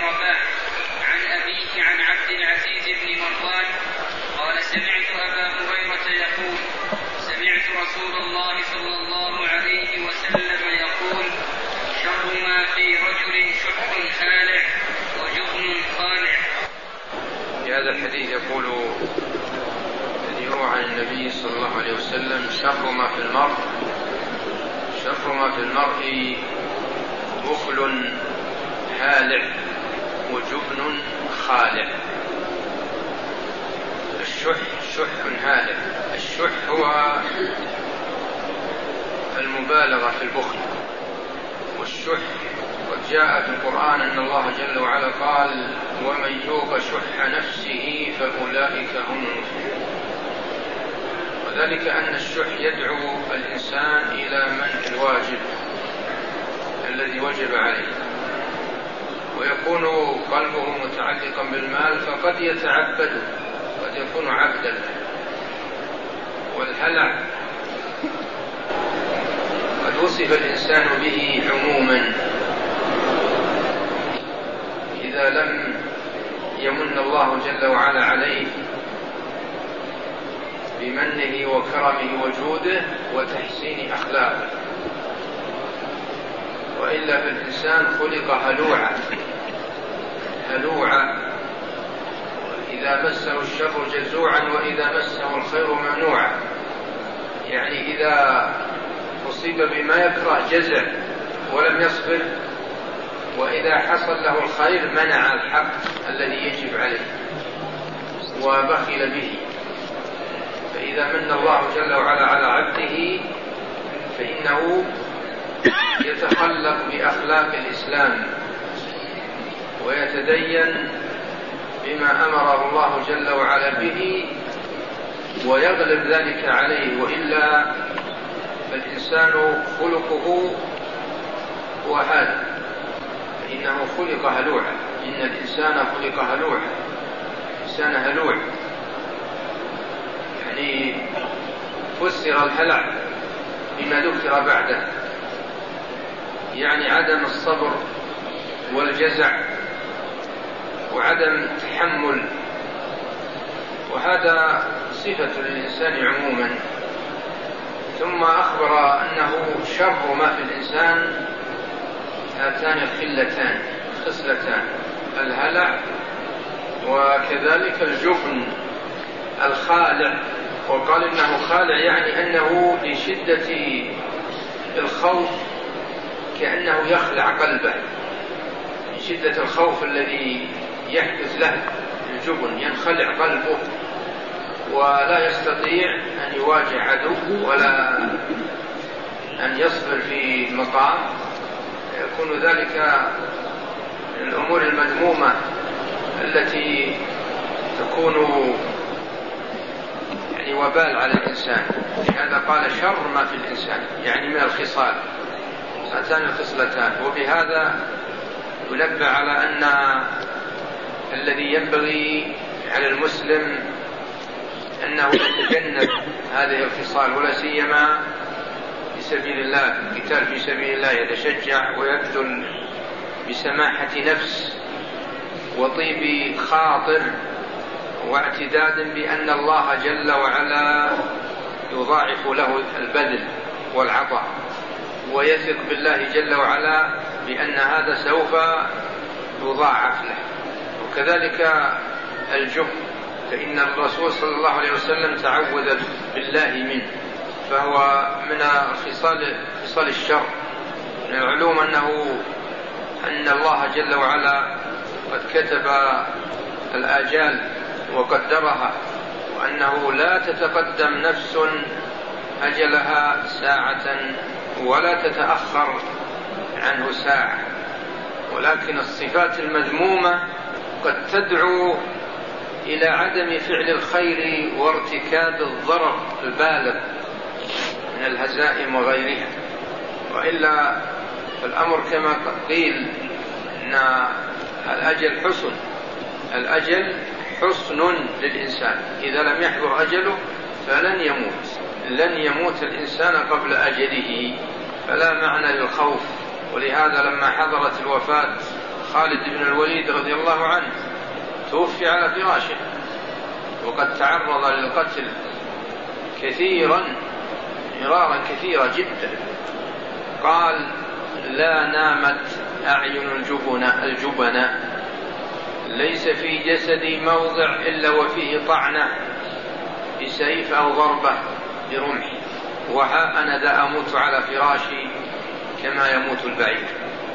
رباح عن أبيه عن عبد العزيز بن مروان قال سمعت أبا هريرة يقول سمعت رسول الله صلى الله عليه وسلم يقول شر ما في رجل شح خالع وجبن خالع. في هذا الحديث يقول يروى عن النبي صلى الله عليه وسلم شر ما في المرء بخل هالع وجبن خالع. الشح شح هالع. الشح هو المبالغة في البخل، والشح قد جاء في القرآن أن الله جل وعلا قال ومن يوق شح نفسه فأولئك هم المفلحون. وذلك أن الشح يدعو الإنسان إلى منع الواجب الذي وجب عليه، ويكون قلبه متعلقا بالمال فقد يتعبد، قد يكون عبدا. والهلع قد وصف الإنسان به عموما إذا لم يمن الله جل وعلا عليه بمنه وكرمه وجوده وتحسين أخلاقه، وإلا فالإنسان خلق هلوعا إذا مسه الشر جزوعا وإذا مسه الخير منوعا. يعني إذا أصيب بما يكره جزع ولم يصبر، وإذا حصل له الخير منع الحق الذي يجب عليه وبخل به. فإذا من الله جل وعلا على عبده فإنه يتخلق بأخلاق الإسلام ويتدين بما أمره الله جل وعلا به ويغلب ذلك عليه، وإلا فالإنسان خلقه هو هذا، فإنه خلق هلوعا. إن الإنسان خلق هلوعا، الإنسان هلوع. يعني فسر الهلع بما ذكر بعده، يعني عدم الصبر والجزع وعدم التحمل، وهذا صفة للإنسان عموما. ثم أخبر أنه شر ما في الإنسان هاتان خصلتان الهلع وكذلك الجبن الخالع. وقال إنه خالع يعني أنه لشدة الخوف كأنه يخلع قلبه، من شدة الخوف الذي يحدث له الجبن ينخلع قلبه ولا يستطيع أن يواجه عدو ولا أن يصبر في مقام. يكون ذلك من الأمور المذمومة التي تكون يعني وبال على الإنسان. لهذا قال شر ما في الإنسان، يعني من الخصال هاتان الخصلتان. وبهذا ينبه على أن الذي ينبغي على المسلم أنه يتجنب هذه الخصال، ولا سيما في سبيل الله، القتال في سبيل الله يتشجع ويبذل بسماحة نفس وطيب خاطر واعتداد بأن الله جل وعلا يضاعف له البذل والعطاء، ويثق بالله جل وعلا بأن هذا سوف يضاعف له. وكذلك الجبن، فإن الرسول صلى الله عليه وسلم تعوذ بالله منه، فهو من خصال الشر. من العلوم أن الله جل وعلا قد كتب الآجال وقدرها، وأنه لا تتقدم نفس أجلها ساعة ولا تتأخر عنه ساعة. ولكن الصفات المذمومة قد تدعو إلى عدم فعل الخير وارتكاب الضرر البالغ من الهزائم وغيرها. وإلا فالأمر كما قيل أن الأجل حسن للإنسان، إذا لم يحضر أجله لن يموت الإنسان قبل أجله، فلا معنى للخوف. ولهذا لما حضرت الوفاة خالد بن الوليد رضي الله عنه توفي على فراشه وقد تعرض للقتل مرارا كثيرا جدا. قال: لا نامت أعين الجبناء ليس في جسدي موضع إلا وفيه طعنة بسيف أو ضربة برمح، وها أنا ذا أموت على فراشي كما يموت البعير.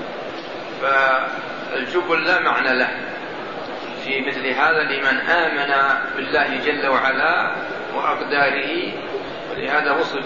فالجبن لا معنى له في مثل هذا لمن آمن بالله جل وعلا وأقداره، ولهذا وصف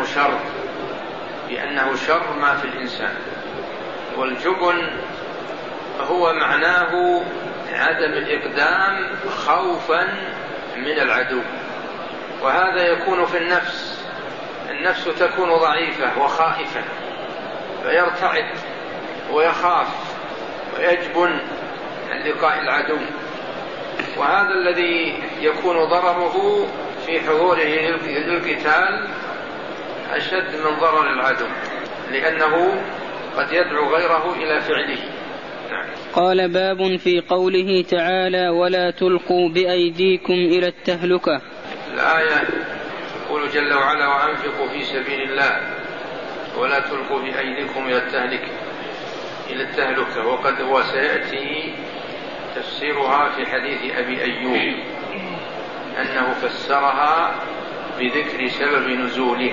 بأنه شر ما في الإنسان. والجبن هو معناه عدم الإقدام خوفا من العدو، وهذا يكون في النفس تكون ضعيفة وخائفة فيرتعد ويخاف ويجبن عن لقاء العدو، وهذا الذي يكون ضرره في حضوره للقتال أشد من ضرر العدو، لأنه قد يدعو غيره إلى فعله. نعم. قال: باب في قوله تعالى: ولا تلقوا بأيديكم إلى التهلكة. الآية يقول جل وعلا: وأنفقوا في سبيل الله ولا تلقوا بأيديكم إلى التهلكة. وقد سيأتي تفسيرها في حديث أبي أيوب أنه فسرها بذكر سبب نزوله،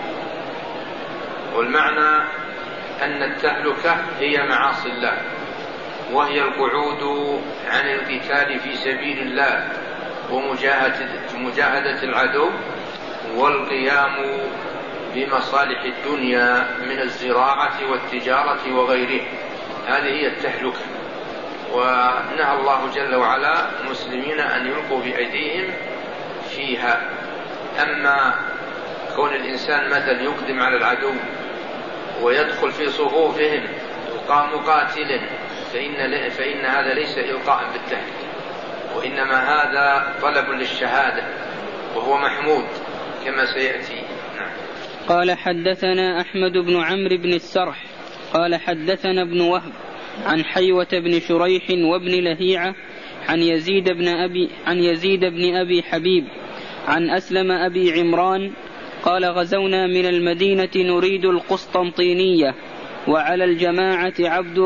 والمعنى أن التهلكة هي معاصي الله، وهي القعود عن القتال في سبيل الله ومجاهدة العدو، والقيام بمصالح الدنيا من الزراعة والتجارة وغيره. هذه هي التهلكة. ونهى الله جل وعلا المسلمين أن يلقوا بأيديهم فيها. أما كون الإنسان مثلا يقدم على العدو ويدخل في صفوفهم يقام مقاتلا فإن هذا ليس إلقاء بالتهلكة، وإنما هذا طلب للشهادة وهو محمود كما سيأتي. قال: حدثنا أحمد بن عمرو بن السرح قال: حدثنا ابن وهب عن حيوة بن شريح وابن لهيعة عن يزيد بن أبي حبيب عن أسلم أبي عمران قال: غزونا من المدينة نريد القسطنطينية، وعلى الجماعة عبد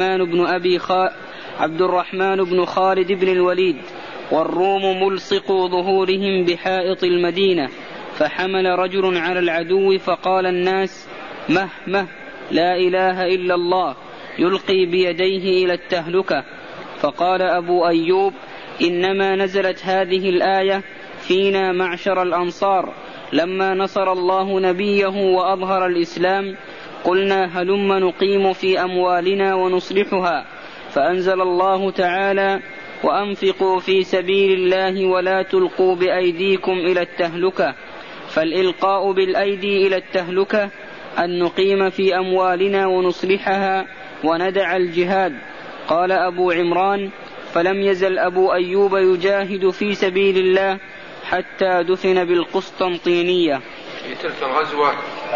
الرحمن بن خالد بن الوليد، والروم ملصقوا ظهورهم بحائط المدينة، فحمل رجل على العدو فقال الناس: مه لا إله إلا الله، يلقي بيديه إلى التهلكة. فقال أبو أيوب: إنما نزلت هذه الآية فينا معشر الأنصار لما نصر الله نبيه وأظهر الإسلام، قلنا هلم نقيم في أموالنا ونصلحها، فأنزل الله تعالى: وأنفقوا في سبيل الله ولا تلقوا بأيديكم إلى التهلكة. فالإلقاء بالأيدي إلى التهلكة أن نقيم في أموالنا ونصلحها وندع الجهاد. قال أبو عمران: فلم يزل أبو أيوب يجاهد في سبيل الله حتى دفن بالقسطنطينية. في تلك الغزوة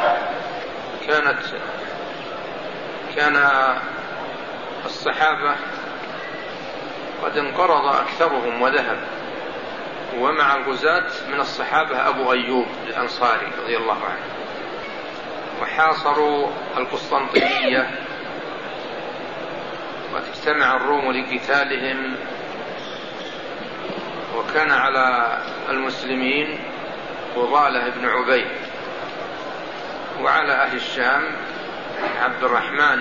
كان الصحابة قد انقرض أكثرهم وذهب، ومع الغزاة من الصحابة أبو أيوب الأنصاري رضي الله عنه، وحاصروا القسطنطينية واجتمع الروم لقتالهم، وكان على المسلمين فضالة بن عبيد، وعلى أهل الشام عبد الرحمن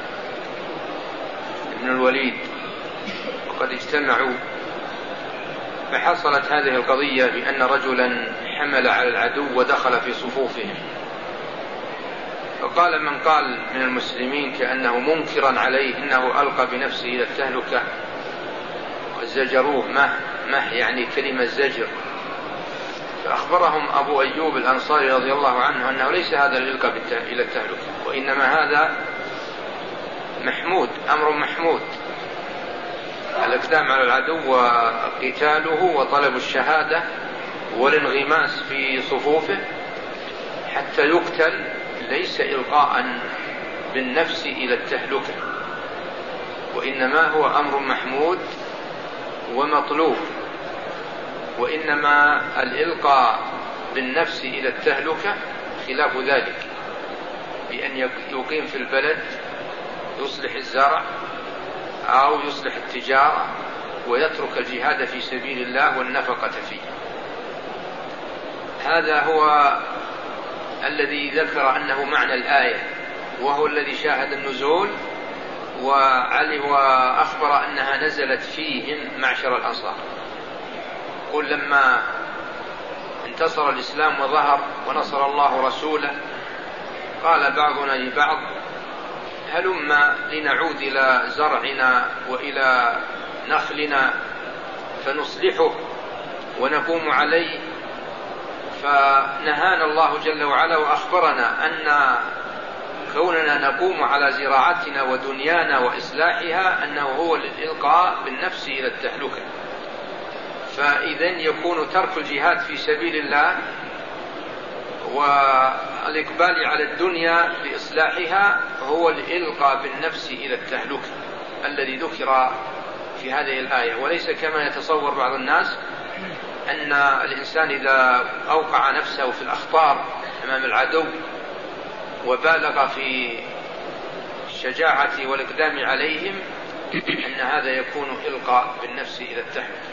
بن الوليد، وقد اجتمعوا. فحصلت هذه القضية بأن رجلا حمل على العدو ودخل في صفوفهم، فقال من قال من المسلمين كأنه منكرا عليه إنه ألقى بنفسه إلى التهلكة، وزجروه مه يعني كلمة زجر. فأخبرهم أبو أيوب الأنصاري رضي الله عنه أنه ليس هذا الإلقاء إلى التهلكة، وإنما هذا محمود، أمر محمود، الإقدام على العدو وقتاله وطلب الشهادة والانغماس في صفوفه حتى يقتل، ليس إلقاء بالنفس إلى التهلكة. وإنما هو أمر محمود ومطلوب. وإنما الإلقاء بالنفس إلى التهلكة خلاف ذلك، بأن يقيم في البلد يصلح الزرع أو يصلح التجارة ويترك الجهاد في سبيل الله والنفقة فيه. هذا هو الذي ذكر أنه معنى الآية، وهو الذي شاهد النزول وأخبر أنها نزلت فيهم معشر الأنصار. قل لما انتصر الإسلام وظهر ونصر الله رسوله قال بعضنا لبعض هلما لنعود إلى زرعنا وإلى نخلنا فنصلحه ونقوم عليه. فنهانا الله جل وعلا وأخبرنا أن كوننا نقوم على زراعتنا ودنيانا وإصلاحها أنه هو الإلقاء بالنفس إلى التهلكة. فإذن يكون ترك الجهاد في سبيل الله والإقبال على الدنيا لإصلاحها هو الإلقاء بالنفس إلى التهلكة الذي ذكر في هذه الآية، وليس كما يتصور بعض الناس أن الإنسان إذا أوقع نفسه في الأخطار أمام العدو وبالغ في الشجاعة والإقدام عليهم أن هذا يكون إلقاء بالنفس إلى التهلكة.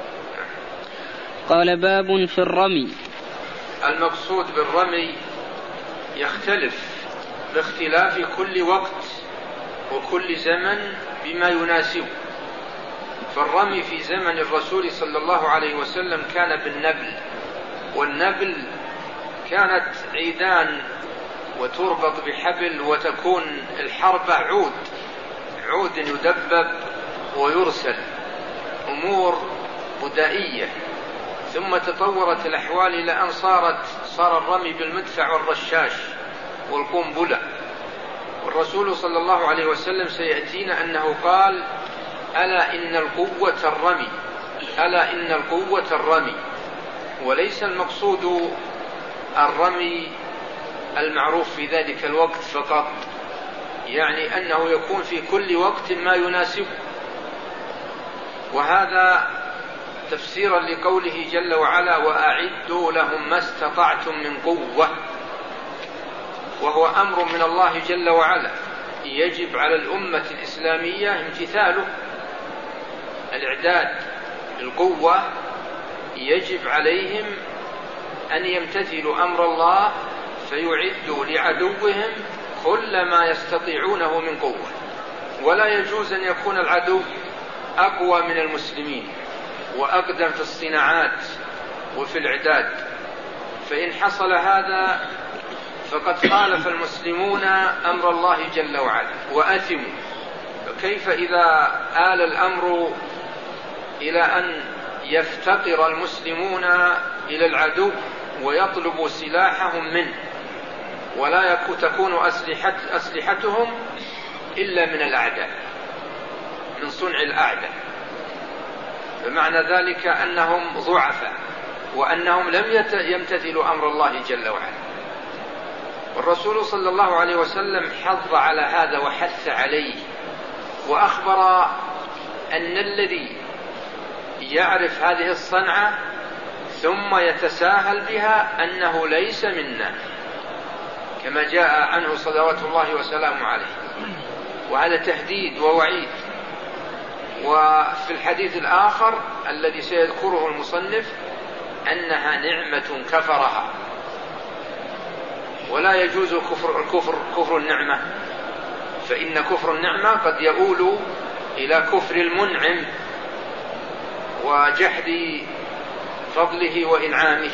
قال باب في الرمي. المقصود بالرمي يختلف باختلاف كل وقت وكل زمن بما يناسبه. فالرمي في زمن الرسول صلى الله عليه وسلم كان بالنبل، والنبل كانت عيدان وتربط بحبل وتكون الحربة عود يدبب ويرسل، أمور بدائية. ثم تطورت الأحوال إلى أن صار الرمي بالمدفع والرشاش والقنبلة. والرسول صلى الله عليه وسلم سيأتينا أنه قال ألا إن القوة الرمي، ألا إن القوة الرمي. وليس المقصود الرمي المعروف في ذلك الوقت فقط، يعني أنه يكون في كل وقت ما يناسبه. وهذا تفسيرا لقوله جل وعلا وأعدوا لهم ما استطعتم من قوة، وهو أمر من الله جل وعلا يجب على الأمة الإسلامية امتثاله. الإعداد القوة يجب عليهم أن يمتثلوا أمر الله فيعدوا لعدوهم كل ما يستطيعونه من قوة. ولا يجوز أن يكون العدو أقوى من المسلمين وأقدم في الصناعات وفي الإعداد، فإن حصل هذا فقد خالف المسلمون أمر الله جل وعلا وأثموا. فكيف إذا آل الأمر إلى أن يفتقر المسلمون إلى العدو ويطلبوا سلاحهم منه، ولا تكون أسلحتهم إلا من الأعداء، من صنع الأعداء. بمعنى ذلك أنهم ضعفاء وأنهم لم يمتثلوا أمر الله جل وعلا. والرسول صلى الله عليه وسلم حض على هذا وحث عليه، وأخبر أن الذي يعرف هذه الصنعة ثم يتساهل بها أنه ليس منا، كما جاء عنه صلوات الله وسلامه عليه. وهذا تهديد ووعيد. وفي الحديث الآخر الذي سيذكره المصنف أنها نعمة كفرها، ولا يجوز كفر النعمة، فإن كفر النعمة قد يؤول إلى كفر المنعم وجحد فضله وإنعامه.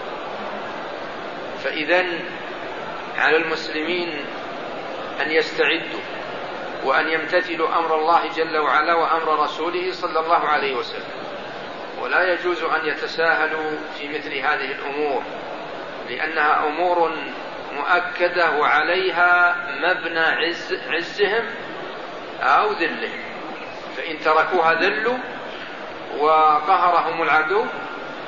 فإذن على المسلمين أن يستعدوا وأن يمتثلوا أمر الله جل وعلا وأمر رسوله صلى الله عليه وسلم، ولا يجوز أن يتساهلوا في مثل هذه الأمور، لأنها أمور مؤكدة وعليها مبنى عزهم أو ذلهم، فإن تركوها ذلوا وقهرهم العدو،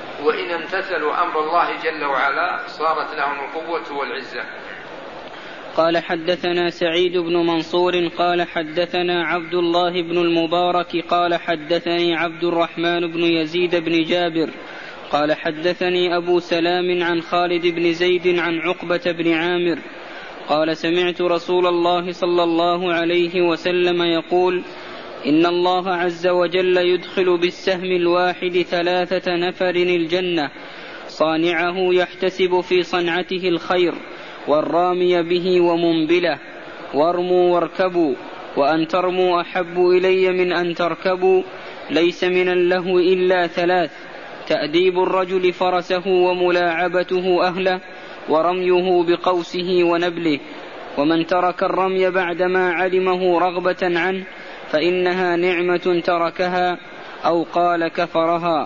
وإن امتثلوا أمر الله جل وعلا صارت لهم القوة والعزة. قال حدثنا سعيد بن منصور قال حدثنا عبد الله بن المبارك قال حدثني عبد الرحمن بن يزيد بن جابر قال حدثني أبو سلام عن خالد بن زيد عن عقبة بن عامر قال سمعت رسول الله صلى الله عليه وسلم يقول إن الله عز وجل يدخل بالسهم الواحد 3 نفر الجنة صانعه يحتسب في صنعته الخير والرامي به ومنبله وارموا واركبوا وأن ترموا أحب إلي من أن تركبوا ليس من اللهو إلا 3 تأديب الرجل فرسه وملاعبته أهله ورميه بقوسه ونبله ومن ترك الرمي بعدما علمه رغبة عنه فإنها نعمة تركها أو قال كفرها.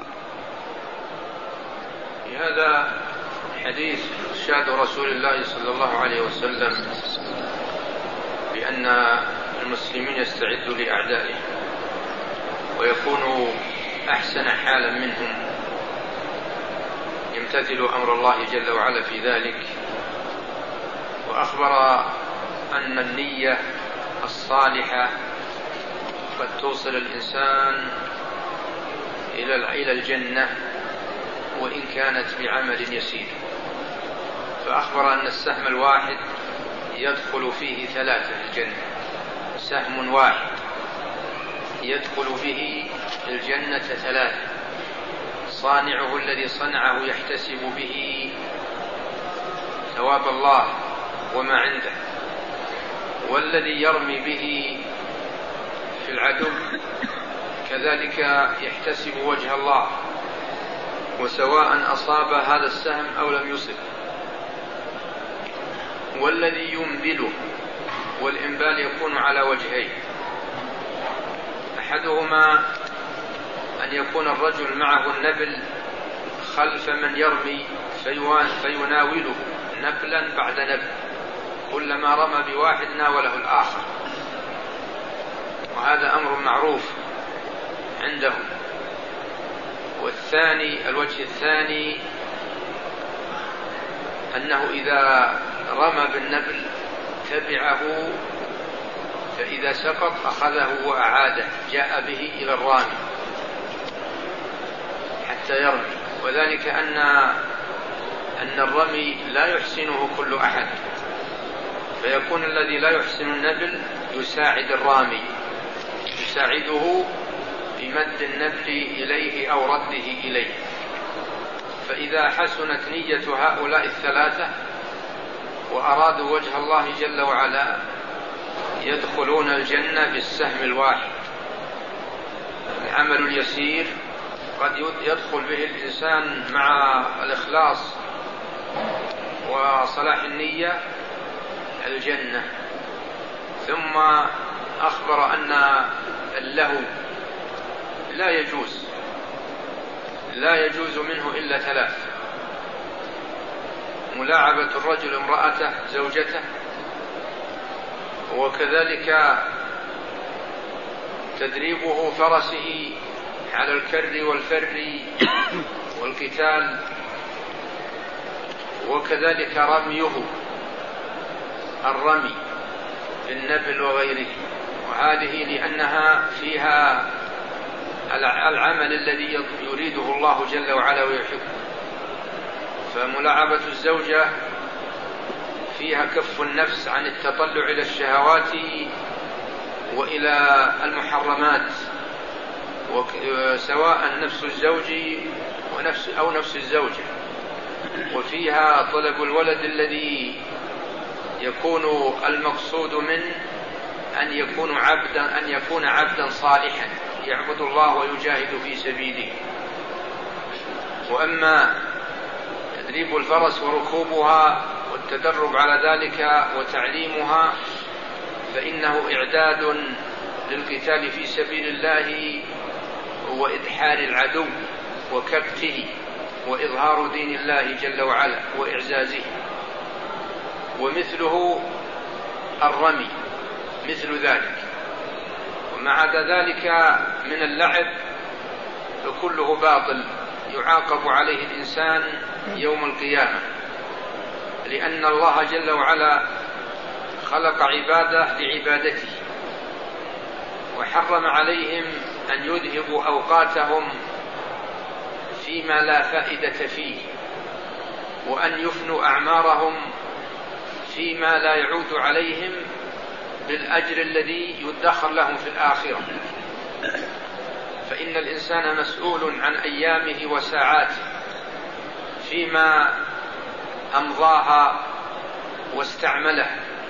في هذا الحديث إرشاد رسول الله صلى الله عليه وسلم بأن المسلمين يستعدوا لأعدائهم ويكونوا أحسن حالا منهم، يمتثل أمر الله جل وعلا في ذلك. وأخبر أن النية الصالحة قد توصل الإنسان إلى الجنة وإن كانت بعمل يسير. فأخبر أن السهم الواحد يدخل فيه 3 الجنة، سهم واحد يدخل به الجنة 3 صانعه الذي صنعه يحتسب به ثواب الله وما عنده، والذي يرمي به في العدو كذلك يحتسب وجه الله، وسواء أصاب هذا السهم أو لم يصب. والذي ينبله، والإنبال يكون على وجهين: أحدهما أن يكون الرجل معه النبل خلف من يرمي فيناوله نبلا بعد نبل، كلما رمى بواحد ناوله الآخر، وهذا أمر معروف عندهم. الوجه الثاني أنه إذا رمى بالنبل تبعه، فإذا سقط أخذه وأعاده، جاء به إلى الرامي حتى يرمي. وذلك أن الرمي لا يحسنه كل أحد، فيكون الذي لا يحسن النبل يساعد الرامي، يساعده بمد النبل إليه أو رده إليه. فإذا حسنت نية هؤلاء 3 وأرادوا وجه الله جل وعلا يدخلون الجنة بالسهم الواحد. العمل اليسير قد يدخل به الإنسان مع الإخلاص وصلاح النية الجنة. ثم أخبر أن اللهو لا يجوز منه إلا 3: ملاعبة الرجل امرأته زوجته، وكذلك تدريبه فرسه على الكر والفر والقتال، وكذلك رميه الرمي بالنبل وغيره. وهذه لأنها فيها العمل الذي يريده الله جل وعلا ويحبه. فملاعبة الزوجة فيها كف النفس عن التطلع إلى الشهوات وإلى المحرمات، سواء نفس الزوج أو نفس الزوجة. وفيها طلب الولد الذي يكون المقصود منه أن يكون عبدا صالحا يعبد الله ويجاهد في سبيله. وأما تدريب الفرس وركوبها والتدرب على ذلك وتعليمها فإنه إعداد للقتال في سبيل الله وإدحار العدو وكبته وإظهار دين الله جل وعلا وإعزازه. ومثله الرمي مثل ذلك. وما عدا ذلك من اللعب فكله باطل يعاقب عليه الإنسان يوم القيامة، لأن الله جل وعلا خلق عباده لعبادته، وحرم عليهم أن يذهبوا أوقاتهم فيما لا فائدة فيه، وأن يفنوا أعمارهم فيما لا يعود عليهم بالأجر الذي يدخر لهم في الآخرة. فإن الإنسان مسؤول عن أيامه وساعاته فيما أمضاها واستعمله،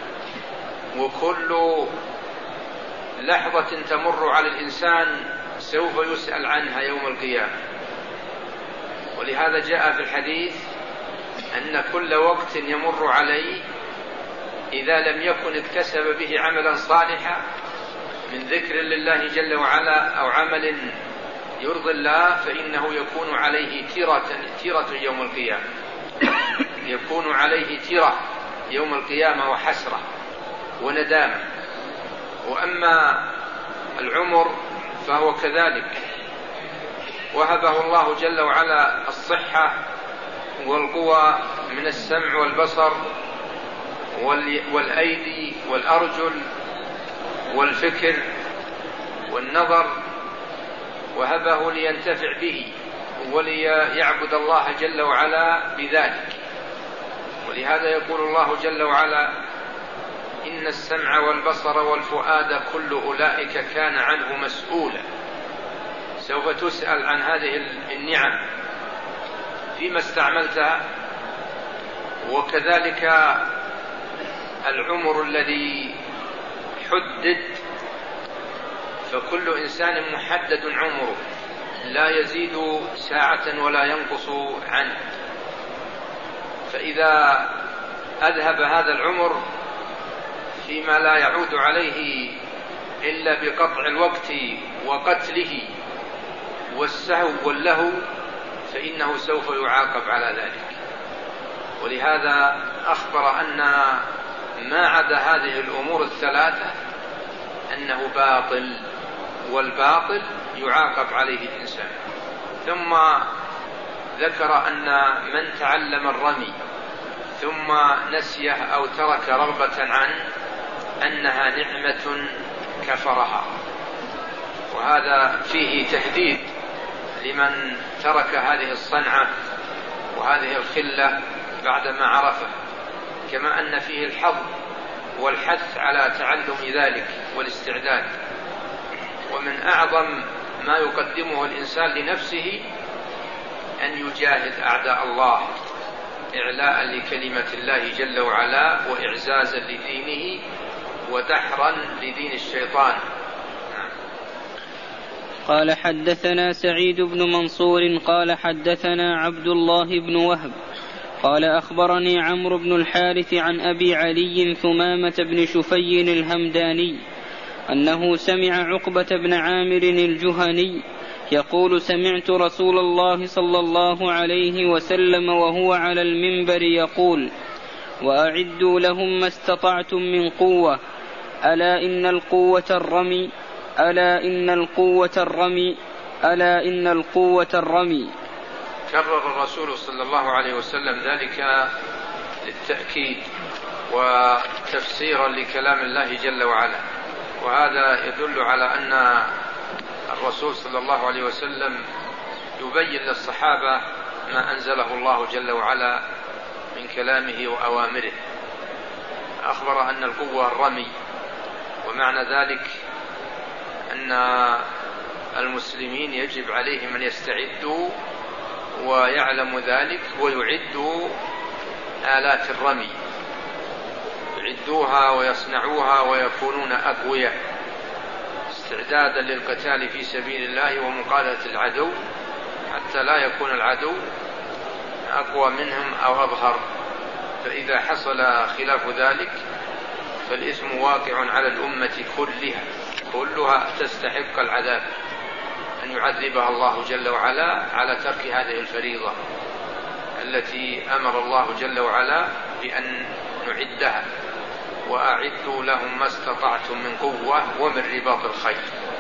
وكل لحظة تمر على الإنسان سوف يسأل عنها يوم القيامة. ولهذا جاء في الحديث أن كل وقت يمر عليه إذا لم يكن اكتسب به عملا صالحا من ذكر لله جل وعلا أو عمل يرضي الله، فإنه يكون عليه تيرة يوم القيامة، يكون عليه تيرة يوم القيامة وحسرة وندامة. وأما العمر فهو كذلك، وهبه الله جل وعلا الصحة والقوى من السمع والبصر والأيدي والأرجل والفكر والنظر، وهبه لينتفع به وليعبد الله جل وعلا بذلك. ولهذا يقول الله جل وعلا: إن السمع والبصر والفؤاد كل أولئك كان عنه مسؤولا. سوف تسأل عن هذه النعم فيما استعملتها. وكذلك العمر الذي حدد، فكل إنسان محدد عمره لا يزيد ساعة ولا ينقص عنه. فإذا أذهب هذا العمر فيما لا يعود عليه إلا بقطع الوقت وقتله والسهو واللهو، فإنه سوف يعاقب على ذلك. ولهذا أخبر أن ما عدا هذه الأمور الثلاثة أنه باطل، والباطل يعاقب عليه الإنسان. ثم ذكر أن من تعلم الرمي ثم نسيه أو ترك رغبة عنه أنها نعمة كفرها، وهذا فيه تهديد لمن ترك هذه الصنعة وهذه الخلة بعدما عرفه، كما أن فيه الحظ والحث على تعلم ذلك والاستعداد. ومن أعظم ما يقدمه الإنسان لنفسه أن يجاهد أعداء الله إعلاء لكلمة الله جل وعلا وإعزازا لدينه ودحرا لدين الشيطان. قال: حدثنا سعيد بن منصور قال حدثنا عبد الله بن وهب قال أخبرني عمرو بن الحارث عن أبي علي ثمامة بن شفي الهمداني أنه سمع عقبة بن عامر الجهني يقول: سمعت رسول الله صلى الله عليه وسلم وهو على المنبر يقول: وأعدوا لهم ما استطعتم من قوة، ألا إن القوة الرمي، ألا إن القوة الرمي، ألا إن القوة الرمي. كرر الرسول صلى الله عليه وسلم ذلك للتأكيد وتفسيرا لكلام الله جل وعلا. وهذا يدل على أن الرسول صلى الله عليه وسلم يبين للصحابة ما أنزله الله جل وعلا من كلامه وأوامره. أخبر أن القوة الرمي، ومعنى ذلك أن المسلمين يجب عليهم أن يستعدوا ويعلموا ذلك ويعدوا آلات الرمي، يعدوها ويصنعوها ويكونون أقوياء استعدادا للقتال في سبيل الله ومقاتلة العدو، حتى لا يكون العدو أقوى منهم أو أظهر. فإذا حصل خلاف ذلك فالإثم واقع على الأمة كلها تستحق العذاب، أن يعذبها الله جل وعلا على ترك هذه الفريضة التي أمر الله جل وعلا بأن نعدها. وأعدوا لهم ما استطعتم من قوة ومن رباط الخيل.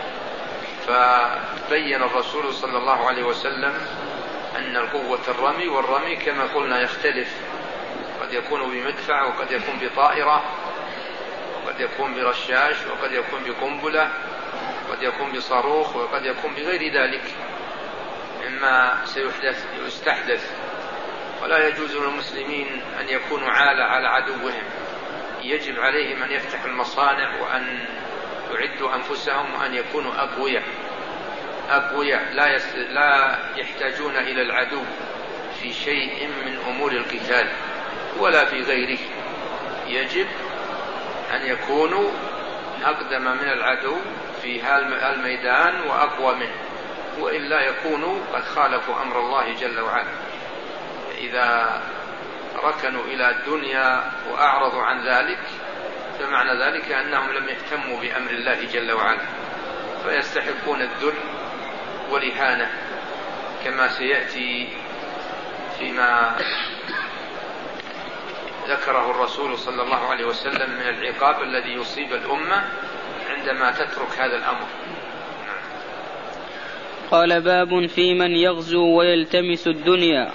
فبين الرسول صلى الله عليه وسلم أن القوة الرمي، والرمي كما قلنا يختلف، قد يكون بمدفع وقد يكون بطائرة قد يكون برشاش، وقد يكون بقنبلة، وقد يكون بصاروخ، وقد يكون بغير ذلك مما سيستحدث. ولا يجوز للمسلمين أن يكونوا عالة على عدوهم، يجب عليهم أن يفتحوا المصانع وأن يعدوا أنفسهم وأن يكونوا أقوياء لا يحتاجون إلى العدو في شيء من أمور القتال ولا في غيره. يجب أن يكونوا أقدم من العدو في الميدان وأقوى منه، وإلا يكونوا قد خالفوا أمر الله جل وعلا. إذا ركنوا إلى الدنيا وأعرضوا عن ذلك فمعنى ذلك أنهم لم يهتموا بأمر الله جل وعلا، فيستحقون الذل والإهانة كما سيأتي فيما ذكره الرسول صلى الله عليه وسلم من العقاب الذي يصيب الأمة عندما تترك هذا الأمر. قال: باب في من يغزو ويلتمس الدنيا.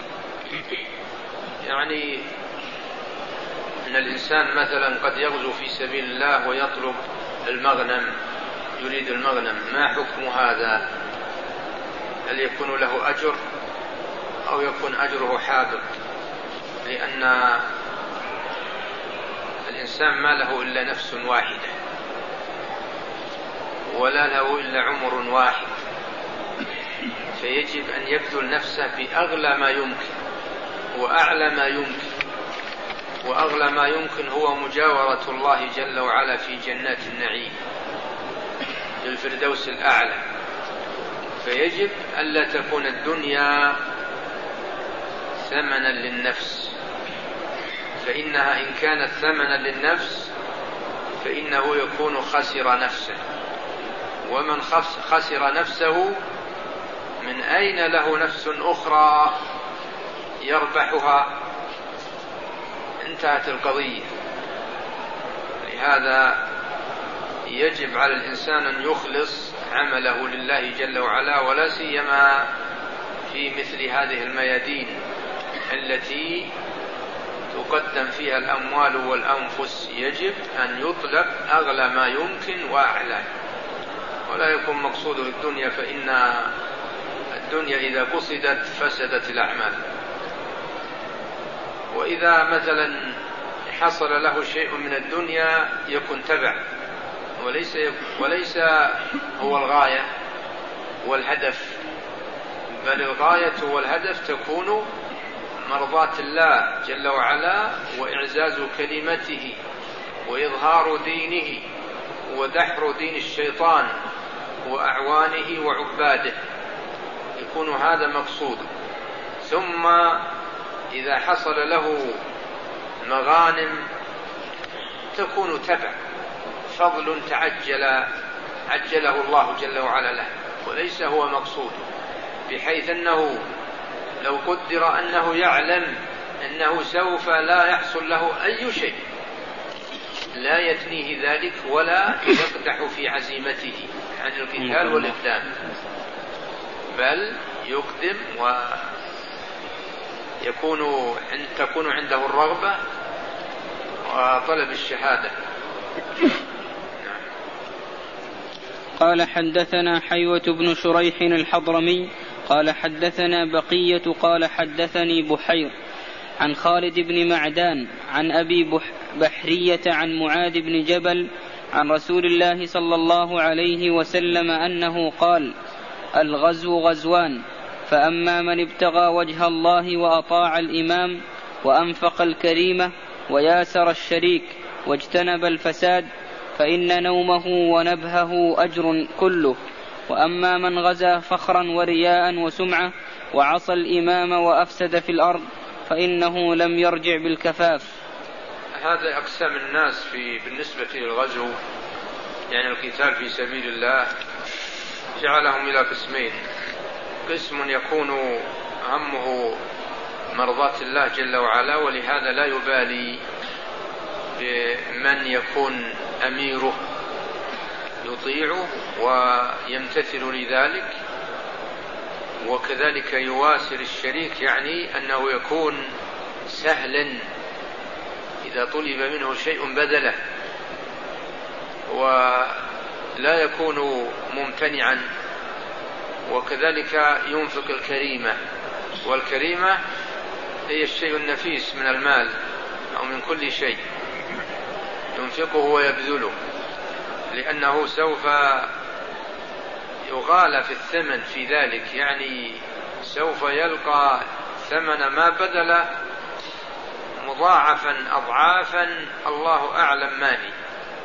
يعني أن الإنسان مثلا قد يغزو في سبيل الله ويطلب المغنم، يريد المغنم، ما حكم هذا؟ هل يكون له أجر أو يكون أجره حابط؟ لأن الإنسان ما له إلا نفس واحدة ولا له إلا عمر واحد، فيجب أن يبذل نفسه بأغلى ما يمكن وأعلى ما يمكن، وأغلى ما يمكن هو مجاورة الله جل وعلا في جنات النعيم في الفردوس الأعلى. فيجب ألا تكون الدنيا ثمنا للنفس، فإنها إن كانت ثمنا للنفس فإنه يكون خسر نفسه، ومن خسر نفسه من أين له نفس أخرى يربحها؟ انتهت القضية. لهذا يجب على الإنسان أن يخلص عمله لله جل وعلا، ولا سيما في مثل هذه الميادين التي تقدم فيها الأموال والأنفس. يجب أن يطلب أغلى ما يمكن وأعلى، ولا يكون مقصوده الدنيا، فإن الدنيا إذا قصدت فسدت الأعمال. وإذا مثلا حصل له شيء من الدنيا يكون تبع، وليس هو الغاية والهدف، بل الغاية والهدف تكون مرضاة الله جل وعلا وإعزاز كلمته وإظهار دينه ودحر دين الشيطان وأعوانه وعباده، يكون هذا مقصوده. ثم إذا حصل له مغانم تكون تبع، فضل عجله الله جل وعلا له، وليس هو مقصوده، بحيث أنه لو قدر أنه يعلم أنه سوف لا يحصل له أي شيء لا يتنيه ذلك ولا يقدح في عزيمته عن القتال والإقدام، بل يقدم تكون عنده الرغبة وطلب الشهادة. قال: حدثنا حيوة بن شريح الحضرمي قال حدثنا بقية قال حدثني بحير عن خالد بن معدان عن أبي بحرية عن معاذ بن جبل عن رسول الله صلى الله عليه وسلم أنه قال: الغزو غزوان، فأما من ابتغى وجه الله وأطاع الإمام وأنفق الكريمة وياسر الشريك واجتنب الفساد فإن نومه ونبهه أجر كله. وأما من غزا فخرا ورياء وسمعة وعصى الإمام وأفسد في الأرض فإنه لم يرجع بالكفاف. هذا أقسام الناس بالنسبة للغزو، يعني القتال في سبيل الله، جعلهم إلى قسمين: قسم يكون همه مرضاة الله جل وعلا، ولهذا لا يبالي بمن يكون أميره، يطيعه ويمتثل لذلك، وكذلك يواسر الشريك، يعني أنه يكون سهلا إذا طلب منه شيء بذله، ولا يكون ممتنعا، وكذلك ينفق الكريمة، والكريمة هي الشيء النفيس من المال أو من كل شيء ينفقه ويبذله، لأنه سوف يغالى في الثمن في ذلك، يعني سوف يلقى ثمن ما بذل مضاعفا أضعافا الله أعلم ما هي.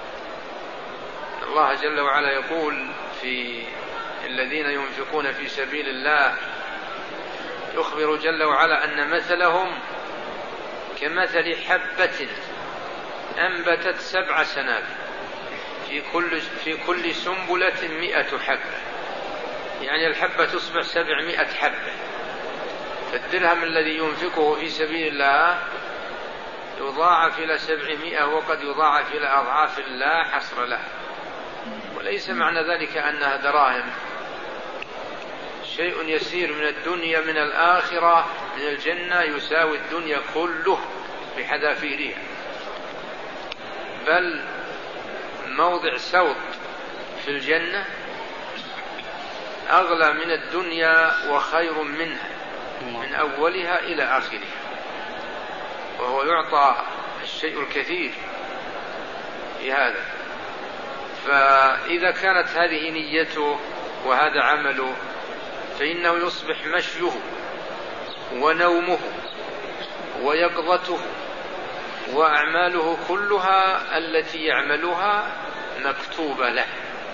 الله جل وعلا يقول في الذين ينفقون في سبيل الله، يخبر جل وعلا أن مثلهم كمثل حبة أنبتت 7 سنابل في كل سنبلة 100 حبة، يعني الحبة تصبح 700 حبة. فالدرهم الذي ينفقه في سبيل الله يضاعف إلى 700، وقد يضاعف إلى أضعاف لا حصر له. وليس معنى ذلك أنها دراهم، شيء يسير من الدنيا من الآخرة من الجنة يساوي الدنيا كله بحذافيرها، بل موضع سوط في الجنة أغلى من الدنيا وخير منها من أولها إلى آخرها، وهو يعطى الشيء الكثير في هذا. فإذا كانت هذه نيته وهذا عمله فإنه يصبح مشيه ونومه ويقظته وأعماله كلها التي يعملها مكتوبة له،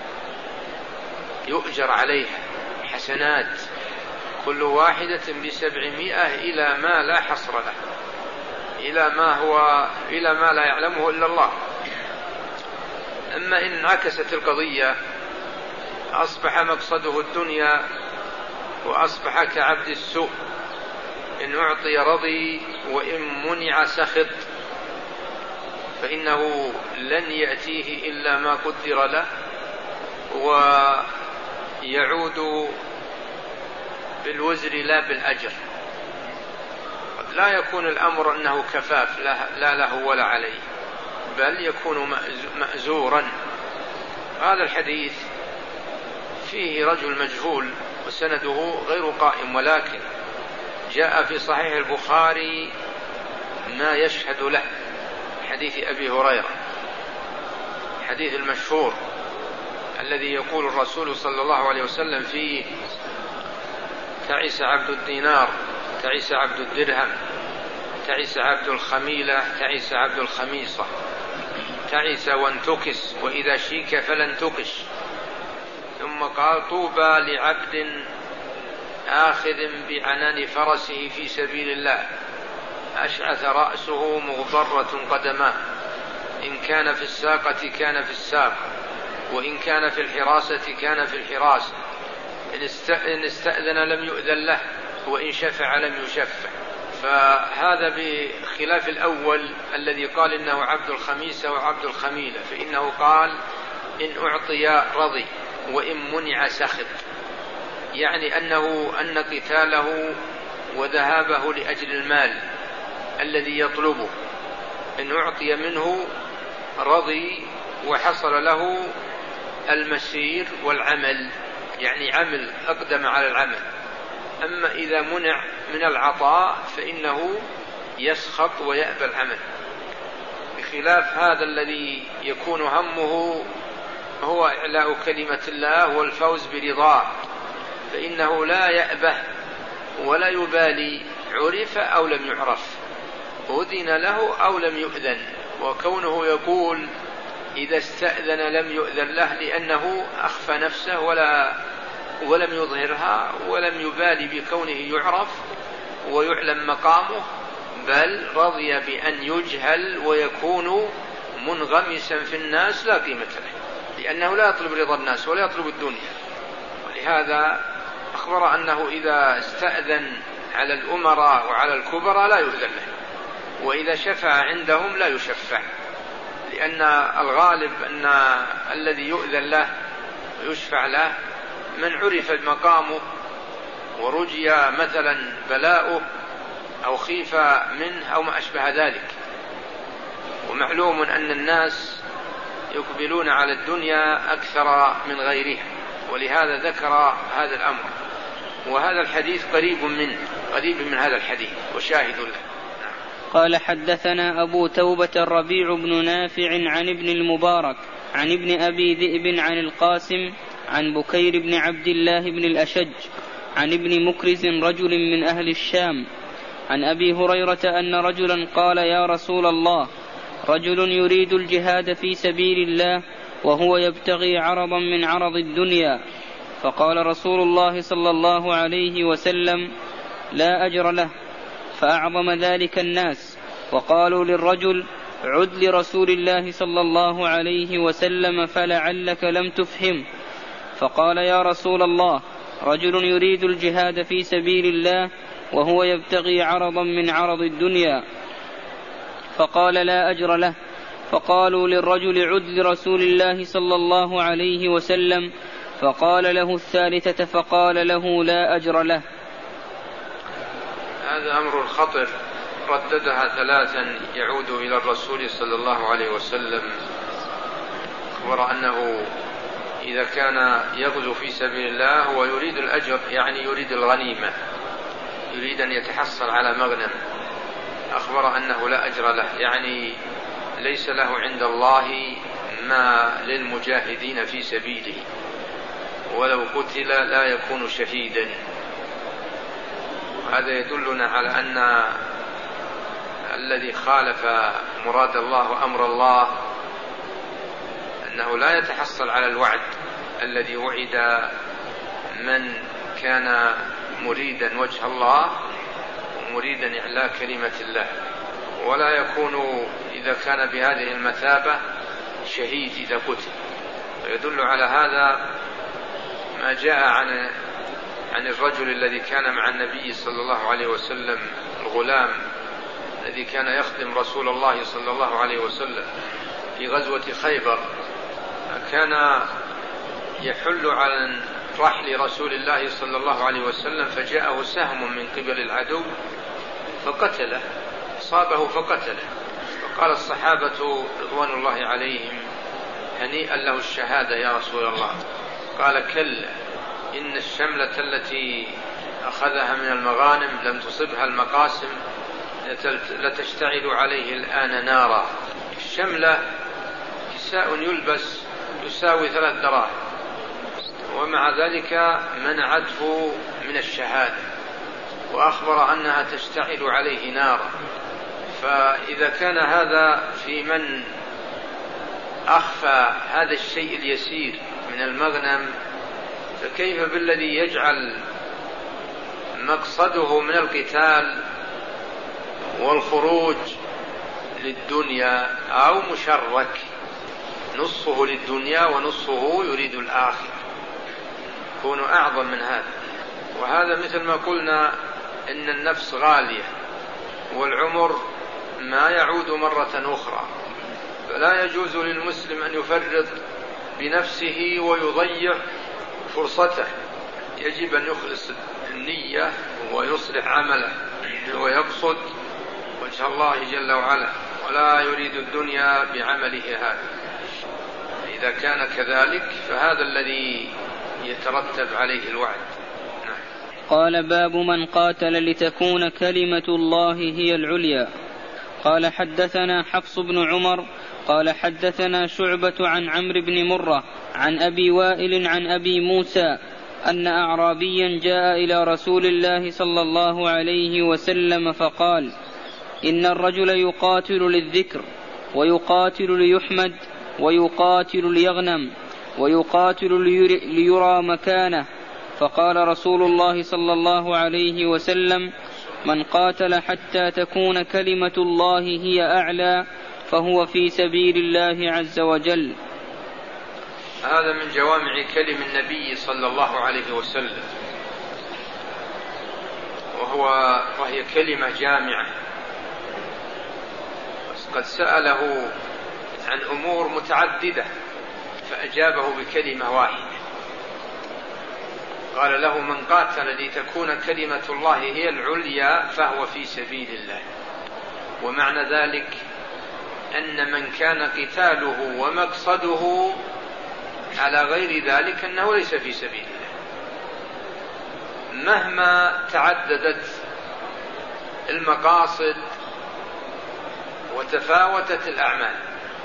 يؤجر عليها حسنات كل واحدة ب700 إلى ما لا حصر له، إلى ما لا يعلمه إلا الله. أما إن انعكست القضية أصبح مقصده الدنيا وأصبح كعبد السوء، إن أعطي رضي وإن منع سخط، فإنه لن يأتيه إلا ما قدر له، ويعود بالوزر لا بالأجر. قد لا يكون الأمر أنه كفاف لا له ولا عليه، بل يكون مأزورا. هذا الحديث فيه رجل مجهول وسنده غير قائم، ولكن جاء في صحيح البخاري ما يشهد له، حديث أبي هريرة، حديث المشهور الذي يقول الرسول صلى الله عليه وسلم فيه: تعس عبد الدينار، تعس عبد الدرهم، تعس عبد الخميلة، تعس عبد الخميصة، تعس وانتكس، وإذا شيك فلن تقش. ثم قال: طوبى لعبد آخذ بعنان فرسه في سبيل الله، أشعث رأسه مغبرة قدماه، إن كان في الساقة كان في الساق، وإن كان في الحراسة كان في الحراسة، إن استأذن لم يؤذن له، وإن شفع لم يشفع. فهذا بخلاف الأول الذي قال إنه عبد الخميسة وعبد الخميلة، فإنه قال: إن أعطي رضي وإن منع سخط، يعني أن قتاله وذهابه لأجل المال الذي يطلبه، إن أعطي منه رضي وحصل له المسير والعمل، يعني عمل أقدم على العمل. أما إذا منع من العطاء فإنه يسخط ويأبى العمل، بخلاف هذا الذي يكون همه هو إعلاء كلمة الله والفوز برضاه، فإنه لا يأبه ولا يبالي عرف أو لم يعرف، أذن له أو لم يؤذن. وكونه يقول إذا استأذن لم يؤذن له لأنه أخفى نفسه ولم يظهرها، ولم يبالي بكونه يعرف ويعلم مقامه، بل رضي بأن يجهل ويكون منغمسا في الناس لا قيمة له، لأنه لا يطلب رضا الناس ولا يطلب الدنيا. ولهذا أخبر أنه إذا استأذن على الأمراء وعلى الكبراء لا يؤذن له، وإذا شفع عندهم لا يشفع، لأن الغالب أن الذي يؤذن له ويشفع له من عرف مقامه ورجي مثلا بلاؤه أو خيف منه أو ما أشبه ذلك. ومعلوم أن الناس يقبلون على الدنيا أكثر من غيرها، ولهذا ذكر هذا الأمر. وهذا الحديث قريب من هذا الحديث وشاهد له. قال حدثنا أبو توبة الربيع بن نافع عن ابن المبارك عن ابن أبي ذئب عن القاسم عن بكير بن عبد الله بن الأشج عن ابن مكرز رجل من أهل الشام عن أبي هريرة أن رجلا قال: يا رسول الله، رجل يريد الجهاد في سبيل الله وهو يبتغي عرضا من عرض الدنيا. فقال رسول الله صلى الله عليه وسلم: لا أجر له. فأعظم ذلك الناس، وقالوا للرجل: عد لرسول الله صلى الله عليه وسلم فلعلك لم تفهم. فقال: يا رسول الله، رجل يريد الجهاد في سبيل الله وهو يبتغي عرضا من عرض الدنيا. فقال: لا أجر له. فقالوا للرجل: عد لرسول الله صلى الله عليه وسلم. فقال له الثالثة فقال له: لا أجر له. هذا أمر خطر، رددها ثلاثا يعود إلى الرسول صلى الله عليه وسلم، أخبر أنه إذا كان يغزو في سبيل الله هو يريد الأجر، يعني يريد الغنيمة، يريد أن يتحصل على مغنم. أخبر أنه لا أجر له، يعني ليس له عند الله ما للمجاهدين في سبيله، ولو قتل لا يكون شهيدا. هذا يدلنا على أن الذي خالف مراد الله وأمر الله أنه لا يتحصل على الوعد الذي وعد من كان مريدا وجه الله ومريدا إعلاء كلمة الله، ولا يكون إذا كان بهذه المثابة شهيد إذا قتل. ويدل على هذا ما جاء عن الرجل الذي كان مع النبي صلى الله عليه وسلم، الغلام الذي كان يخدم رسول الله صلى الله عليه وسلم في غزوة خيبر، كان يحل على رحل رسول الله صلى الله عليه وسلم، فجاءه سهم من قبل العدو فقتله، أصابه فقتله. فقال الصحابة رضوان الله عليهم: هنيئا له الشهادة يا رسول الله. قال: كلا، إن الشملة التي أخذها من المغانم لم تصبها المقاسم لتشتعل عليه الآن نارا. الشملة كساء يلبس يساوي 3 دراهم، ومع ذلك منعته من الشهادة، وأخبر أنها تشتعل عليه نارا. فإذا كان هذا في من أخفى هذا الشيء اليسير من المغنم، فكيف بالذي يجعل مقصده من القتال والخروج للدنيا، أو مشرك نصه للدنيا ونصه يريد الآخرة، يكون أعظم من هذا. وهذا مثل ما قلنا إن النفس غالية والعمر ما يعود مرة أخرى، فلا يجوز للمسلم أن يفرط بنفسه ويضيع فرصته. يجب أن يخلص النية ويصلح عمله ويقصد وجه الله جل وعلا، ولا يريد الدنيا بعمله هذا. إذا كان كذلك فهذا الذي يترتب عليه الوعد. قال: باب من قاتل لتكون كلمة الله هي العليا. قال: حدثنا حفص بن عمر قال: حدثنا شعبة عن عمرو بن مرة عن أبي وائل عن أبي موسى أن أعرابيا جاء إلى رسول الله صلى الله عليه وسلم فقال: إن الرجل يقاتل للذكر، ويقاتل ليحمد، ويقاتل ليغنم، ويقاتل ليرى مكانه. فقال رسول الله صلى الله عليه وسلم: من قاتل حتى تكون كلمة الله هي أعلى فهو في سبيل الله عز وجل. هذا من جوامع كلم النبي صلى الله عليه وسلم، وهي كلمة جامعة. قد سأله عن أمور متعددة فأجابه بكلمة واحدة، قال له: من قاتل لتكون كلمة الله هي العليا فهو في سبيل الله. ومعنى ذلك أن من كان قتاله ومقصده على غير ذلك أنه ليس في سبيل الله، مهما تعددت المقاصد وتفاوتت الأعمال.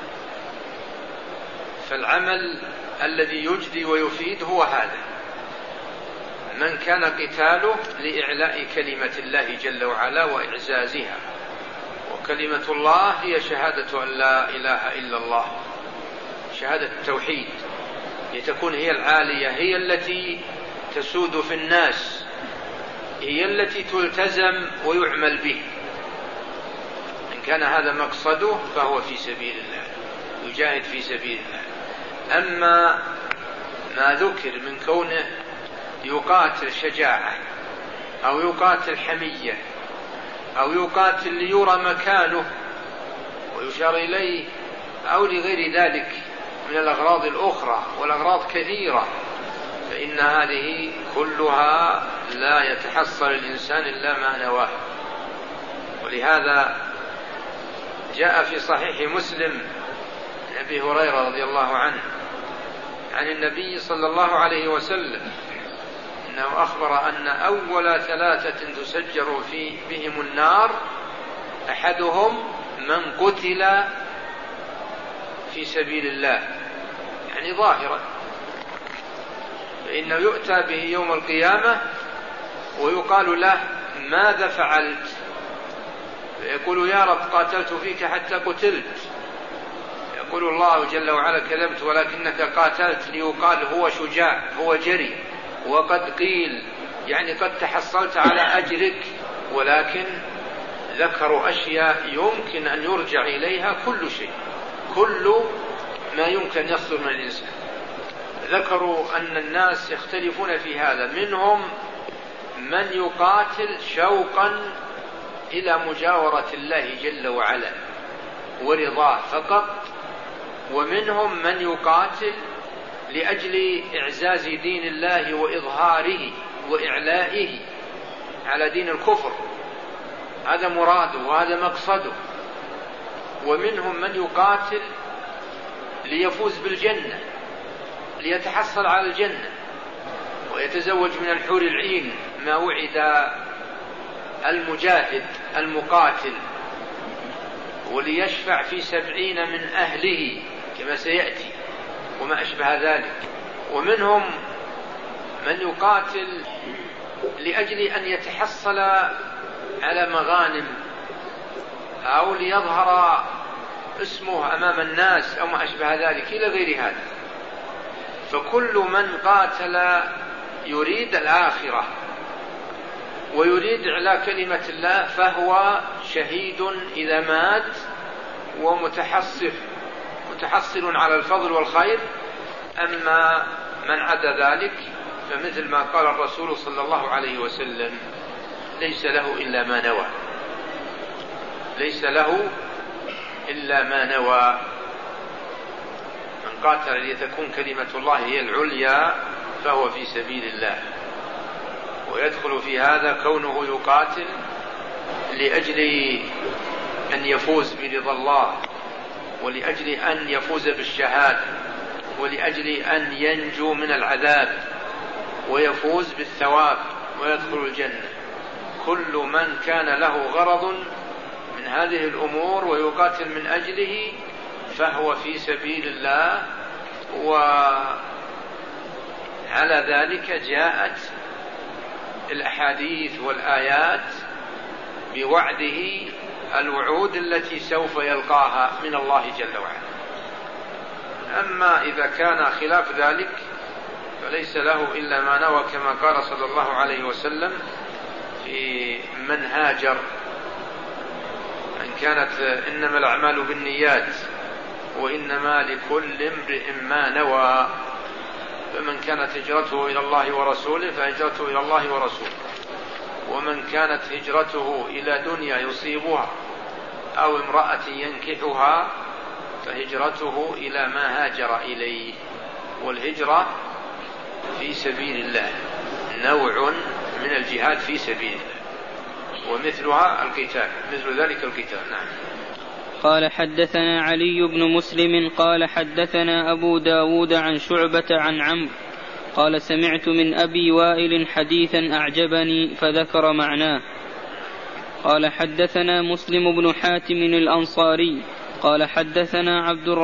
فالعمل الذي يجدي ويفيد هو هذا، من كان قتاله لإعلاء كلمة الله جل وعلا وإعزازها، وكلمة الله هي شهادة أن لا إله إلا الله، شهادة التوحيد، لتكون هي العالية، هي التي تسود في الناس، هي التي تلتزم ويعمل به. إن كان هذا مقصده فهو في سبيل الله، يجاهد في سبيل الله. أما ما ذكر من كونه يقاتل شجاعة أو يقاتل حمية أو يقاتل ليرى مكانه ويشار إليه أو لغير ذلك من الأغراض الأخرى، والأغراض كثيرة، فإن هذه كلها لا يتحصل الإنسان إلا ما نواه. ولهذا جاء في صحيح مسلم عن أبي هريرة رضي الله عنه عن النبي صلى الله عليه وسلم أنه أخبر أن أول 3 تسجر بهم النار أحدهم من قتل في سبيل الله، يعني ظاهرا، فإنه يؤتى به يوم القيامة ويقال له ماذا فعلت؟ فيقول يا رب قاتلت فيك حتى قتلت. يقول الله جل وعلا كذبت ولكنك قاتلت ليقال هو شجاع، هو جري، وقد قيل يعني قد تحصلت على أجرك، ولكن ذكروا أشياء يمكن أن يرجع إليها كل شيء، كل ما يمكن يصدر من الإنسان. ذكروا أن الناس يختلفون في هذا، منهم من يقاتل شوقا إلى مجاورة الله جل وعلا ورضاه فقط، ومنهم من يقاتل لأجل إعزاز دين الله وإظهاره وإعلائه على دين الكفر، هذا مراده وهذا مقصده. ومنهم من يقاتل ليفوز بالجنة، ليتحصل على الجنة ويتزوج من الحور العين ما وعد المجاهد المقاتل، وليشفع في 70 من أهله كما سيأتي وما أشبه ذلك. ومنهم من يقاتل لأجل أن يتحصل على مغانم أو ليظهر اسمه أمام الناس أو ما أشبه ذلك إلى غير هذا. فكل من قاتل يريد الآخرة ويريد إعلاء كلمة الله فهو شهيد إذا مات ومتحصل على الفضل والخير. أما من عدا ذلك فمثل ما قال الرسول صلى الله عليه وسلم ليس له إلا ما نوى، ليس له إلا ما نوى. من قاتل لتكون كلمة الله هي العليا فهو في سبيل الله. ويدخل في هذا كونه يقاتل لأجل أن يفوز برضا الله، ولأجل أن يفوز بالشهادة، ولأجل أن ينجو من العذاب ويفوز بالثواب ويدخل الجنة. كل من كان له غرض من هذه الأمور ويقاتل من أجله فهو في سبيل الله. وعلى ذلك جاءت الأحاديث والآيات بوعده الوعود التي سوف يلقاها من الله جل وعلا. أما إذا كان خلاف ذلك فليس له إلا ما نوى، كما قال صلى الله عليه وسلم في من هاجر إن كانت إنما الأعمال بالنيات وإنما لكل امرئ ما نوى. فمن كانت هجرته إلى الله ورسوله فهجرته إلى الله ورسوله، ومن كانت هجرته إلى دنيا يصيبها أو امرأة ينكحها فهجرته إلى ما هاجر إليه. والهجرة في سبيل الله نوع من الجهاد في سبيل الله، ومثلها القتال، مثل ذلك القتال. نعم. قال حدثنا علي بن مسلم قال حدثنا أبو داود عن شعبة عن عمرو قال سمعت من أبي وائل حديثا أعجبني فذكر معناه. قال حدثنا مسلم بن حاتم الأنصاري قال حدثنا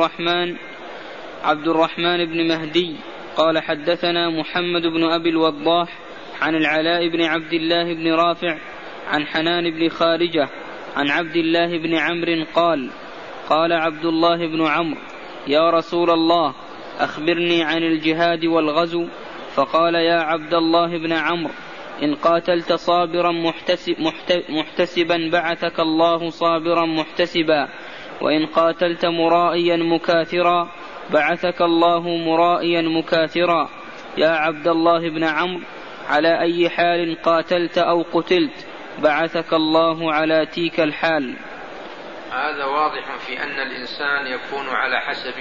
عبد الرحمن بن مهدي قال حدثنا محمد بن أبي الوضاح عن العلاء بن عبد الله بن رافع عن حنان بن خارجة عن عبد الله بن عمرو قال عبد الله بن عمرو يا رسول الله أخبرني عن الجهاد والغزو. فقال يا عبد الله بن عمرو إن قاتلت صابرا محتسبا بعثك الله صابرا محتسبا، وإن قاتلت مرائيا مكاثرا بعثك الله مرائيا مكاثرا. يا عبد الله بن عمرو على أي حال قاتلت أو قتلت بعثك الله على تلك الحال. هذا واضح في أن الإنسان يكون على حسب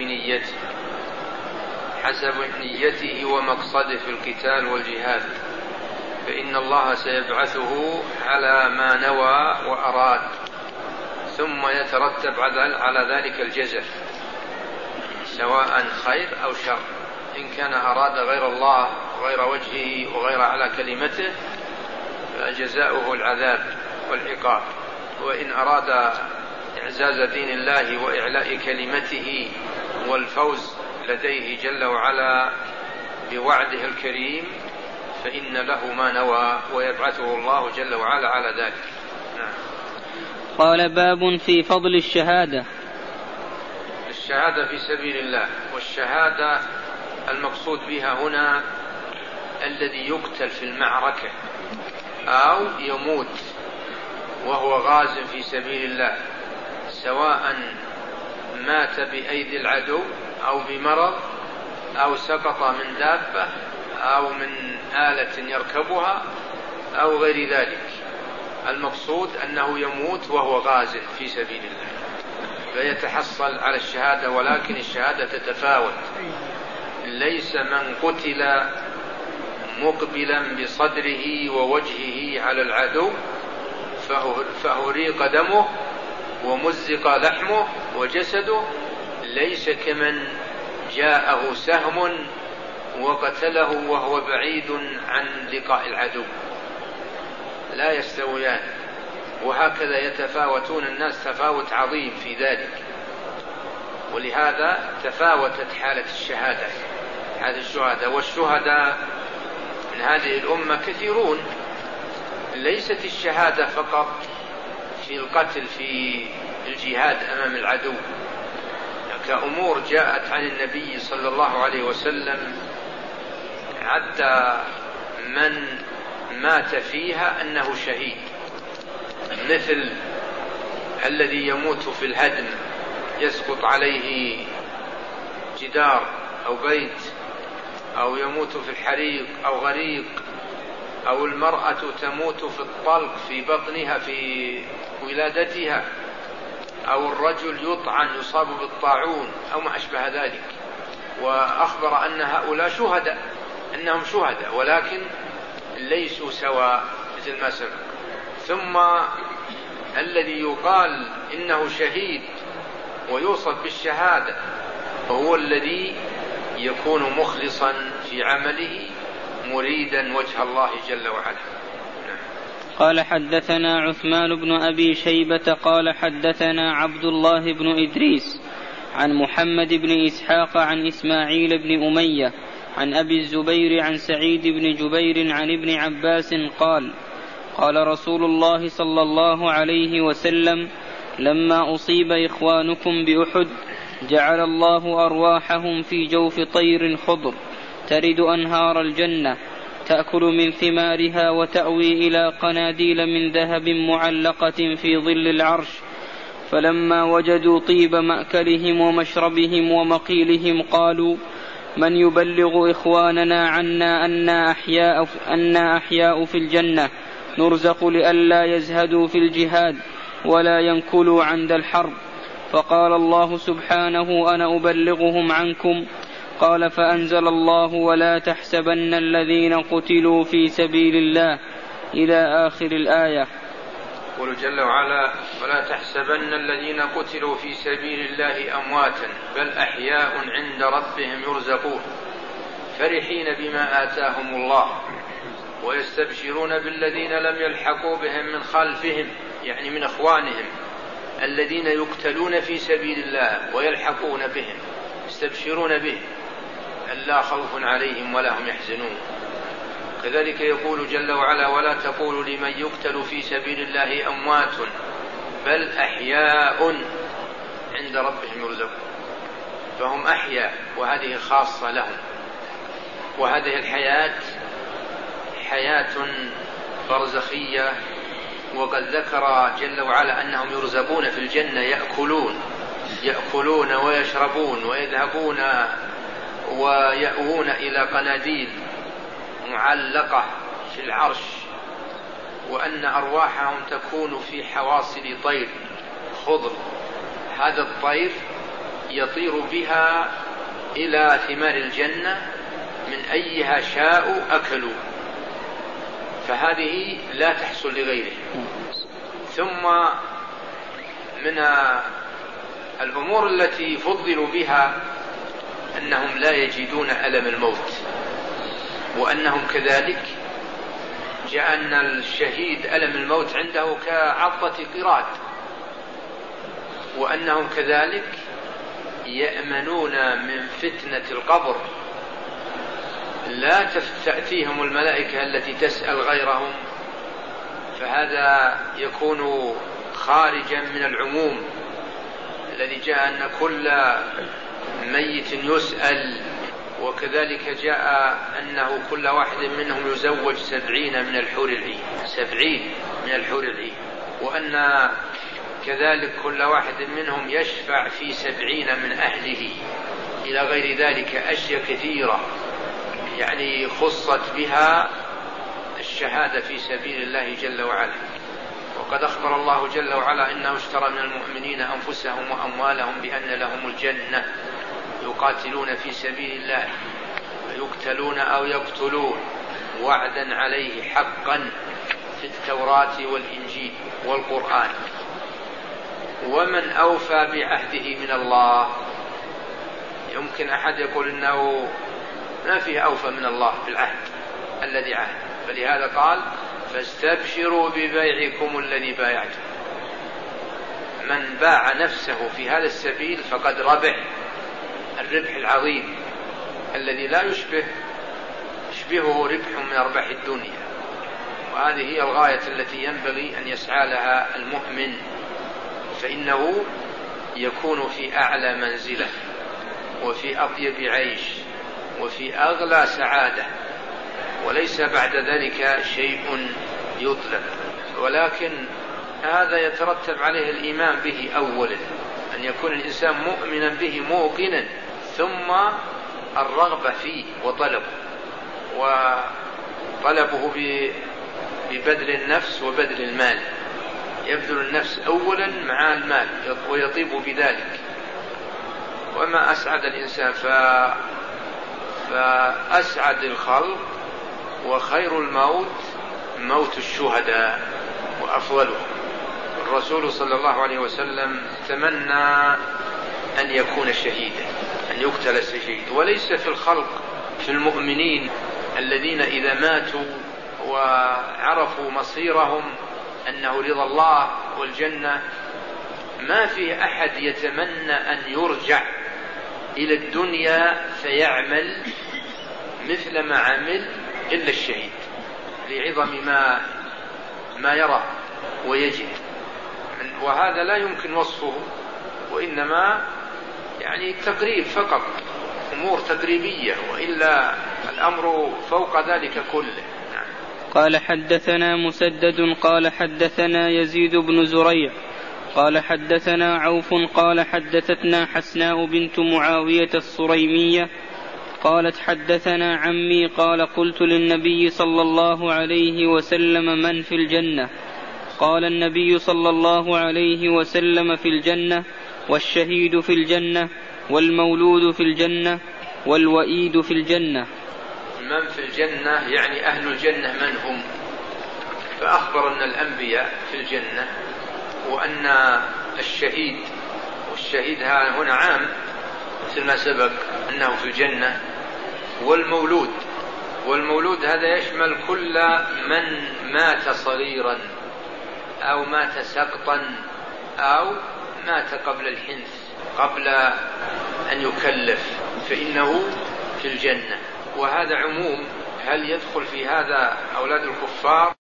نيته ومقصده في القتال والجهاد، فإن الله سيبعثه على ما نوى وأراد، ثم يترتب على ذلك الجزاء سواء خير أو شر. إن كان أراد غير الله وغير وجهه وغير على كلمته فجزاؤه العذاب والعقاب، وإن أراد إعزاز دين الله وإعلاء كلمته والفوز لديه جل وعلا بوعده الكريم فإن له ما نوى ويبعثه الله جل وعلا على ذلك. قال باب في فضل الشهادة في سبيل الله. والشهادة المقصود بها هنا الذي يقتل في المعركة أو يموت وهو غاز في سبيل الله، سواء مات بأيدي العدو أو بمرض أو سقط من دابة أو من آلة يركبها أو غير ذلك. المقصود أنه يموت وهو غاز في سبيل الله فيتحصل على الشهادة، ولكن الشهادة تتفاوت. ليس من قتل مقبلا بصدره ووجهه على العدو فأهريق دمه ومزق لحمه وجسده، ليس كمن جاءه سهم وقتله وهو بعيد عن لقاء العدو، لا يستويان. وهكذا يتفاوتون الناس تفاوت عظيم في ذلك، ولهذا تفاوتت حالة الشهادة. والشهداء من هذه الأمة كثيرون. ليست الشهادة فقط في القتل في الجهاد أمام العدو، كأمور جاءت عن النبي صلى الله عليه وسلم حتى من مات فيها أنه شهيد، مثل الذي يموت في الهدم، يسقط عليه جدار أو بيت، أو يموت في الحريق أو غريق، أو المرأة تموت في الطلق في بطنها في ولادتها، أو الرجل يطعن يصاب بالطاعون أو ما أشبه ذلك. وأخبر أن هؤلاء شهداء، أنهم شهداء ولكن ليسوا سواء مثل ما سبق. ثم الذي يقال إنه شهيد ويوصف بالشهادة هو الذي يكون مخلصا في عمله مريدا وجه الله جل وعلا. قال حدثنا عثمان بن أبي شيبة قال حدثنا عبد الله بن إدريس عن محمد بن إسحاق عن إسماعيل بن أمية عن أبي الزبير عن سعيد بن جبير عن ابن عباس قال رسول الله صلى الله عليه وسلم لما أصيب إخوانكم بأحد جعل الله أرواحهم في جوف طير خضر ترد أنهار الجنة تأكل من ثمارها وتأوي إلى قناديل من ذهب معلقة في ظل العرش. فلما وجدوا طيب مأكلهم ومشربهم ومقيلهم قالوا من يبلغ إخواننا عنا أنا أحياء في الجنة نرزق لئلا يزهدوا في الجهاد ولا ينكلوا عند الحرب. فقال الله سبحانه أنا أبلغهم عنكم. قال فأنزل الله ولا تحسبن الذين قتلوا في سبيل الله إلى آخر الآية. يقول جل وعلا: ولا تحسبن الذين قتلوا في سبيل الله أمواتا بل أحياء عند ربهم يرزقون فرحين بما آتاهم الله ويستبشرون بالذين لم يلحقوا بهم من خلفهم، يعني من إخوانهم الذين يقتلون في سبيل الله ويلحقون بهم، يستبشرون بهم ألا خوف عليهم ولا هم يحزنون. كذلك يقول جل وعلا: ولا تقولوا لمن يقتل في سبيل الله أموات بل أحياء عند ربهم يرزقون. فهم أحياء، وهذه خاصة لهم. وهذه الحياة حياة برزخية، وقد ذكر جل وعلا أنهم يرزقون في الجنة، يأكلون ويشربون ويذهبون ويأوون إلى قناديل معلقة في العرش، وأن أرواحهم تكون في حواصل طير خضر، هذا الطير يطير بها إلى ثمار الجنة من أيها شاء أكلوا، فهذه لا تحصل لغيره. ثم من الأمور التي فضلوا بها أنهم لا يجدون ألم الموت، وأنهم كذلك جاء أن الشهيد ألم الموت عنده كعضة قراد، وأنهم كذلك يأمنون من فتنة القبر، لا تأتيهم الملائكة التي تسأل غيرهم، فهذا يكون خارجا من العموم الذي جاء أن كل ميت يسأل. وكذلك جاء أنه كل واحد منهم يزوج 70 من الحور العين، 70 من الحور العين، وأن كذلك كل واحد منهم يشفع في 70 من أهله، إلى غير ذلك أشياء كثيرة يعني خصت بها الشهادة في سبيل الله جل وعلا. وقد أخبر الله جل وعلا إنه اشترى من المؤمنين أنفسهم وأموالهم بأن لهم الجنة يقاتلون في سبيل الله ويقتلون أو يقتلون وعدا عليه حقا في التوراة والإنجيل والقرآن. ومن أوفى بعهده من الله، يمكن أحد يقول إنه ما فيه أوفى من الله بالعهد الذي عهد، فلهذا قال: فاستبشروا ببيعكم الذي بايعتم. من باع نفسه في هذا السبيل فقد ربح الربح العظيم الذي لا يشبهه ربح من أرباح الدنيا. وهذه هي الغاية التي ينبغي أن يسعى لها المؤمن، فإنه يكون في أعلى منزلة وفي أطيب عيش وفي أغلى سعادة، وليس بعد ذلك شيء يطلب. ولكن هذا يترتب عليه الإيمان به أولا، أن يكون الإنسان مؤمنا به موقنا، ثم الرغبة فيه وطلبه ببذل النفس وبذل المال. يبذل النفس أولا مع المال ويطيب بذلك. وما أسعد الإنسان فأسعد الخلق، وخير الموت موت الشهداء وأفضله. الرسول صلى الله عليه وسلم تمنى أن يكون شهيدا، أن يقتل شهيد. وليس في الخلق في المؤمنين الذين إذا ماتوا وعرفوا مصيرهم أنه رضا الله والجنة، ما في أحد يتمنى أن يرجع إلى الدنيا فيعمل مثل ما عمل إلا الشهيد، لعظم ما يرى ويجد. وهذا لا يمكن وصفه، وإنما يعني تقريب فقط، أمور تقريبية، وإلا الأمر فوق ذلك كله. قال: حدثنا مسدد قال حدثنا يزيد بن زريع قال حدثنا عوف قال حدثتنا حسناء بنت معاوية الصريمية قالت: حدثنا عمي قال: قلت للنبي صلى الله عليه وسلم: من في الجنة؟ قال النبي صلى الله عليه وسلم: في الجنة، والشهيد في الجنة، والمولود في الجنة، والوئيد في الجنة. من في الجنة يعني أهل الجنة من هم؟ فأخبر أن الأنبياء في الجنة، وأن الشهيد، والشهيد هنا عام مثل ما سبق أنه في الجنة، والمولود هذا يشمل كل من مات صغيرا أو مات سقطا أو مات قبل الحنث، قبل أن يكلف، فإنه في الجنة. وهذا عموم، هل يدخل في هذا أولاد الكفار؟